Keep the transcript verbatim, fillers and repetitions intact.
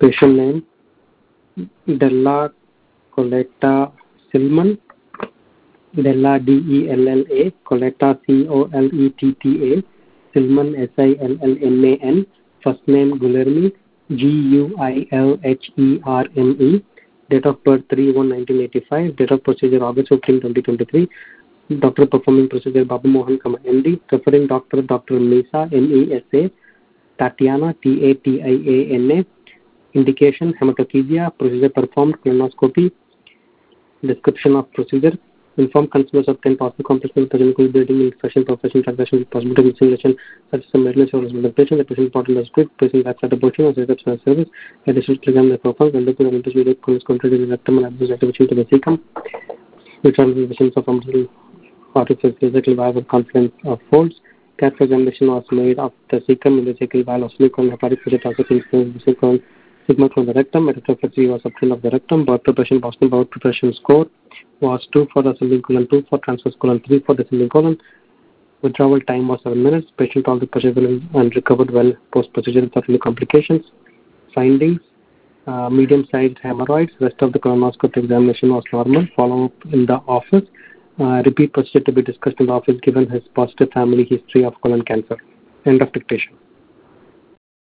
Patient name Della Coletta Silman. Della D E L L A, Coletta C O L E T T A, Silman S I L L M A N, first name Guilherme, G U I L H E R M E, date of birth three one nineteen eighty-five, date of procedure August fifteenth twenty twenty-three, doctor performing procedure Babu Mohan, M D, referring doctor Doctor Mesa, M E S A, Tatiana, T A T I A N A, indication hematochezia, procedure performed, colonoscopy, description of procedure, inform consumers of ten possible complications of clinical bleeding, infection, professional transaction, possibility of simulation, such as some medicine or patient, the patient bottle of script, patient backside abortion or setup service, additional exam the profile, when the put of interview concentrated in the rectum and abuse activation to the cecum, which are the visions of umbilical artificial physically viable confidence of folds. Careful examination was made of the cecum in the cecal valve of silicone, hepatic fissure transfer silicone, sigma from the rectum, metatophagy was obtained of the rectum, blood preparation, Boston blood preparation score was two for the ascending colon, two for transverse colon, three for descending colon. Withdrawal time was seven minutes. Patient tolerant procedure and recovered well post-procedure without any complications. Findings, uh, medium-sized hemorrhoids. Rest of the colonoscopy examination was normal. Follow-up in the office. Uh, repeat procedure to be discussed in the office given his positive family history of colon cancer. End of dictation.